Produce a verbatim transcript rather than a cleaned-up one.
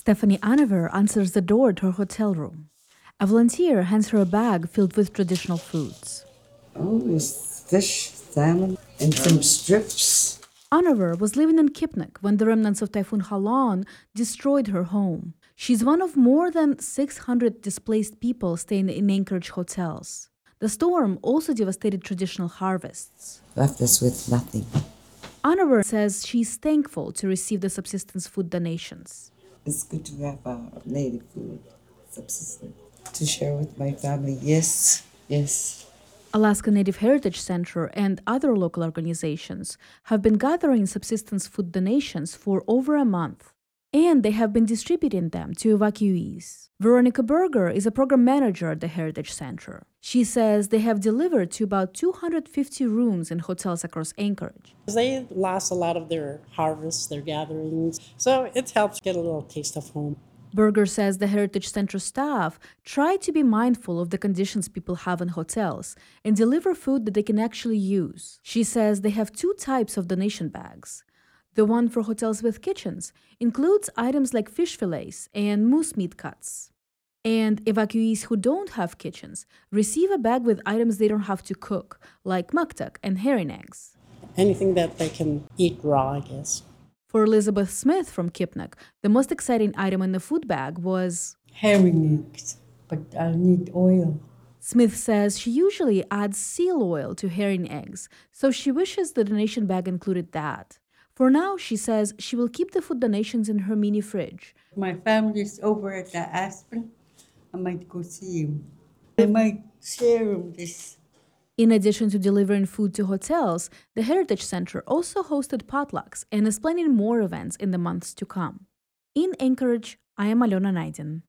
Stephanie Anaver answers the door to her hotel room. A volunteer hands her a bag filled with traditional foods. Oh, it's fish, salmon, and some strips. Anaver was living in Kipnik when the remnants of Typhoon Halon destroyed her home. She's one of more than six hundred displaced people staying in Anchorage hotels. The storm also devastated traditional harvests. Left us with nothing. Anaver says she's thankful to receive the subsistence food donations. It's good to have uh, native food, subsistence, to share with my family. Yes, yes. Alaska Native Heritage Center and other local organizations have been gathering subsistence food donations for over a month, and they have been distributing them to evacuees. Veronica Berger is a program manager at the Heritage Center. She says they have delivered to about two hundred fifty rooms in hotels across Anchorage. They lost a lot of their harvests, their gatherings, so it helps get a little taste of home. Berger says the Heritage Center staff try to be mindful of the conditions people have in hotels and deliver food that they can actually use. She says they have two types of donation bags. The one for hotels with kitchens includes items like fish fillets and moose meat cuts. And evacuees who don't have kitchens receive a bag with items they don't have to cook, like maktak and herring eggs. Anything that they can eat raw, I guess. For Elizabeth Smith from Kipnik, the most exciting item in the food bag was herring eggs, but I'll need oil. Smith says she usually adds seal oil to herring eggs, so she wishes the donation bag included that. For now, she says she will keep the food donations in her mini fridge. My family's over at the Aspen. I might go see him. I might share him this. In addition to delivering food to hotels, the Heritage Center also hosted potlucks and is planning more events in the months to come. In Anchorage, I am Alona Naidin.